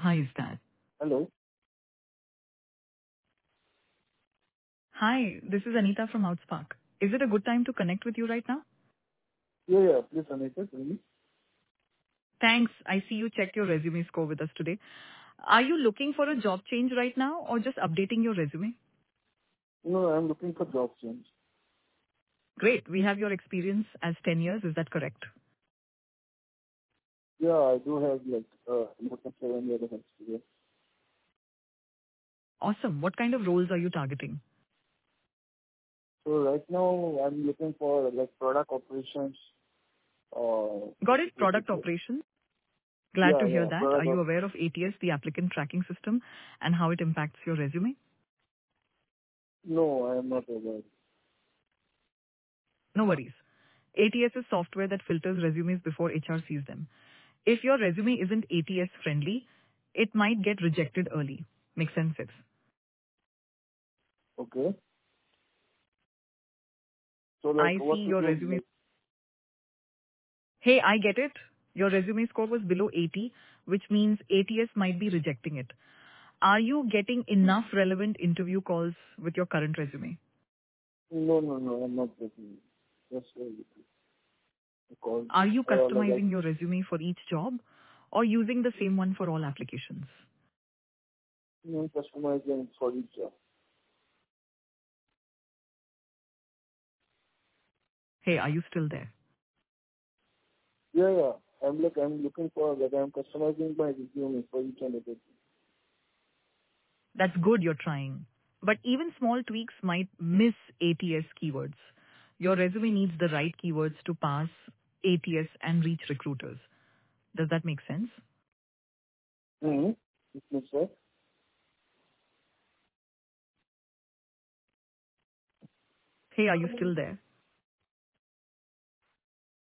Hi, is that? Hello. Hi, this is Anita from Outspark. Is it a good time to connect with you right now? Yeah, please, Anita, tell me. Thanks. I see you checked your resume score with us today. Are you looking for a job change right now or just updating your resume? No, I'm looking for job change. Great. We have your experience as 10 years. Is that correct? Yeah, I do have more than 7 years of experience. Awesome. What kind of roles are you targeting? So right now I'm looking for product operations or Got it. basically, Product operations. Glad to yeah, hear yeah, that. Are product. you aware of ATS, the applicant tracking system, and how it impacts your resume? No, I am not aware. No worries. ATS is software that filters resumes before HR sees them. If your resume isn't ATS friendly, it might get rejected early. Make sense? Sis? Okay. So I see what to your do? resume. Hey, I get it. Your resume score was below 80, which means ATS might be rejecting it. Are you getting enough relevant interview calls with your current resume? No, I'm not getting it. That's because Are you I customizing your resume for each job or using the same one for all applications? customizing for each job. Hey, are you still there? Yeah. I'm looking for I'm customizing my resume for each and every. That's good you're trying. But even small tweaks might miss ATS keywords. Your resume needs the right keywords to pass ATS and reach recruiters. Does that make sense? Mm-hmm. It makes sense. Hey, are you still there?